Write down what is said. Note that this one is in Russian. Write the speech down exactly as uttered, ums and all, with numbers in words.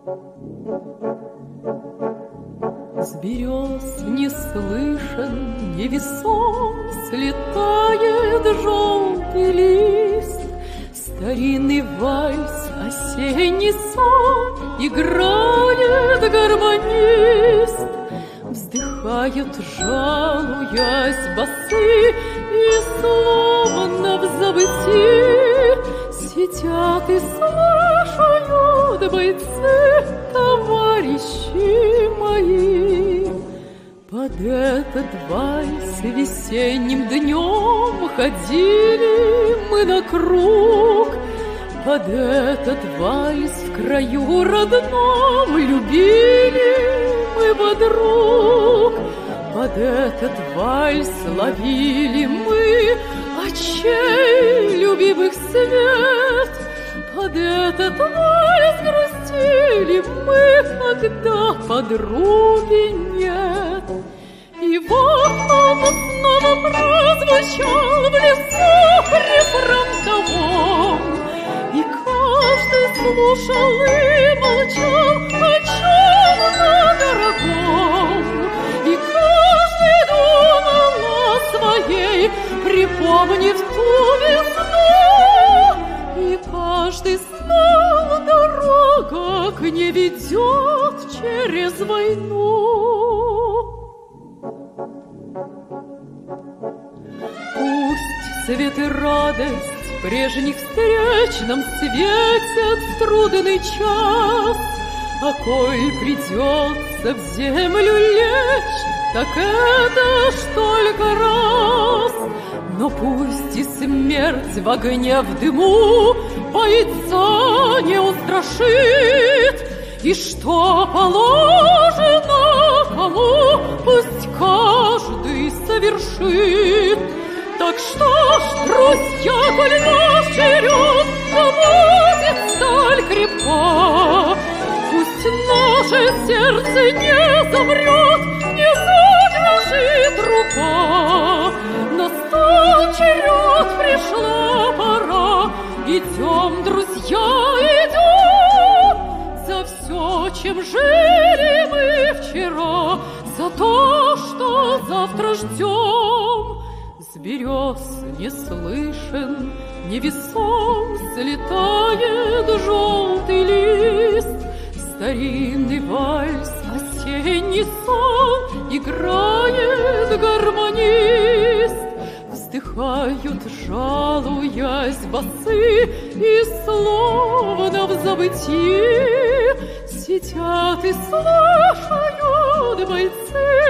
С берез не слышен, невесом слетает желтый лист. Старинный вальс, осенний сон, играет гармонист. Вздыхают, жалуясь, басы, и словно в забытии сидят и слушают бойцы, товарищи мои. Под этот вальс весенним днем ходили мы на круг. Под этот вальс в краю родном любили мы подруг. Под этот вальс ловили мы очей любимых свет. Под этот вальс грустили мы, когда подруги нет. И вот он снова прозвучал в лесу рефрен того, и каждый слушал и молчал о чем-то дорогом. И каждый думал о своей, припомнив ту весну. И каждый знал, дорога к ней ведет через войну. Пусть свет и радость прежних встреч нам светят в трудный час, а коль придется в землю лечь, так это ж только раз. Но пусть и смерть в огне, в дыму бойца не устрашит, и что положено кому, пусть каждый совершит. Так что ж, друзья, коль наш черед, да будет сталь крепка, пусть наше сердце не замрет, не задрожит рука. Настал черед, пришла пора, идем, друзья, идем, за все, чем жили мы вчера, за то, что завтра ждем. С берез не слышен, невесом слетает желтый лист. Старинный вальс, осенний сон, играет гармонист. Вздыхают, жалуясь, басы, и словно в забытии сидят и слушают бойцы,